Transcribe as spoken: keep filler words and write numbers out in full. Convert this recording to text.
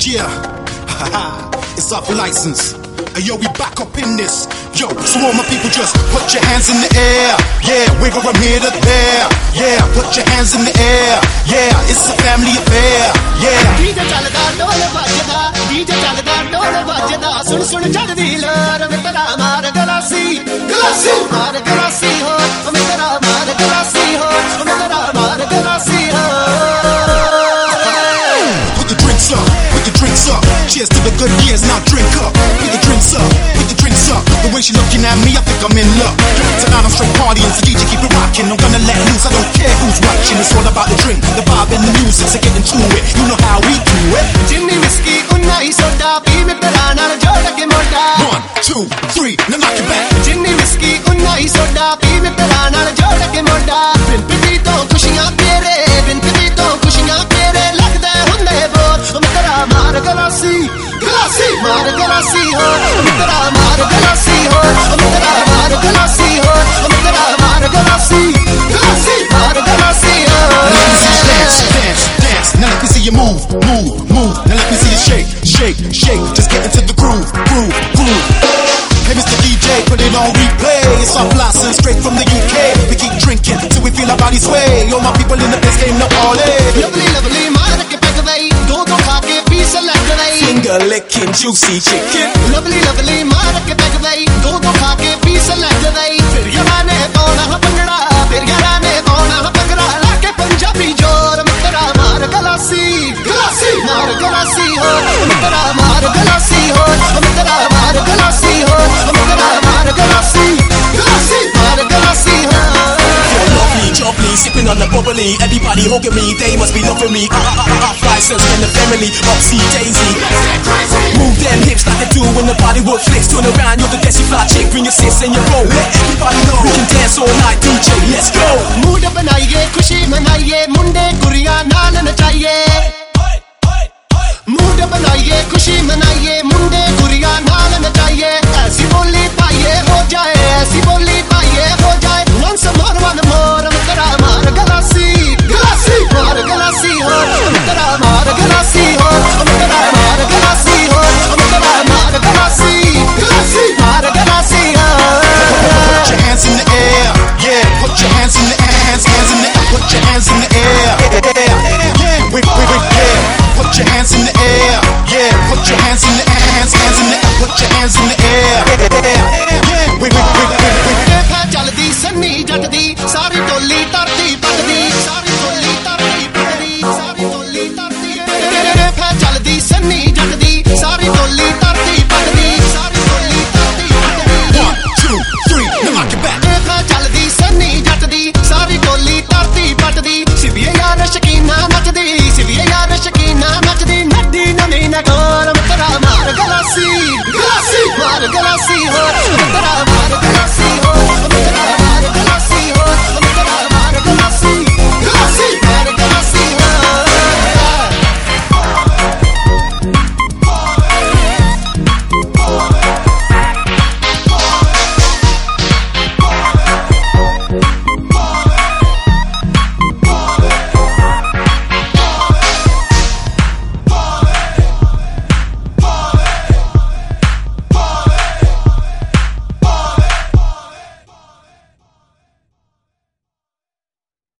Yeah, it's off license. Hey, yo, we back up in this. Yo, so all my people just put your hands in the air. Yeah, wiggle from here to there. Yeah, put your hands in the air. Yeah, it's a family affair. Yeah. D J chalda dole bajda, D J chalda dole bajda. Sun sun jagdi lar mein tera maar galasi, galasi maar galasi ho, mein tera maar galasi ho, mein tera maar galasi ho. Put the drinks up, put the drinks up. Cheers to the good years, now drink up. Put the drinks up, put the drinks up. The way she looking at me, I think I'm in luck. Tonight I'm straight partying, so D J keep it rocking. I'm gonna let loose, I don't care who's watching. It's all about the drink, the vibe and the music, so get into it. You know how we do it. Ginny whiskey, unnai soda, pee me perana, joda ke moda. One, two, three, now knock it back. Ginny whiskey, unnai soda, pee me perana, joda ke moda. Bin piti to khushiyan tere, bin piti to khushiyan tere. Lagda hai hunde bol, hum tera maar galasi, galasi maar galasi ho, hum tera maar galasi ho, hum tera maar galasi ho, hum tera maar galasi, galasi maar galasi ho. Dance, dance, dance. Now let me see you move, move, move. Now let me see you shake, shake, shake. Just get into the groove, groove, groove. Hey, Mister D J, put it on replay. It's our blossom straight from the U K. We keep drinking till we feel our bodies sway. All my people in the place came to party. Lovely, lovely, maar ke peg away. Do do kha ke piece select away. Finger licking juicy chicken. Lovely, lovely, maar ke peg away. Do do kha ke piece select away. Fir yara ne pauna ha bangda, fir yara ne pauna ha bangda. La ke Punjabi jor mera maar galasi, galasi maar galasi ho. Mera maar galasi ho. Mera maar galasi ho. Mera maar galasi, galasi maar galasi ho. Lovely, jubbly, sipping on the bubbly. Everybody hugging me, they must be loving me. Ah, ah, ah, ah, license in the family, Roxy Daisy. Move them hips like they do when the Bollywood flicks. Turn around, you're the Desi fly chick. Bring your sis and your bro. Let everybody know we can dance all night, D J. Let's go. Mood banaiye, khushi manaiye, munde kuriyan naal nachaye.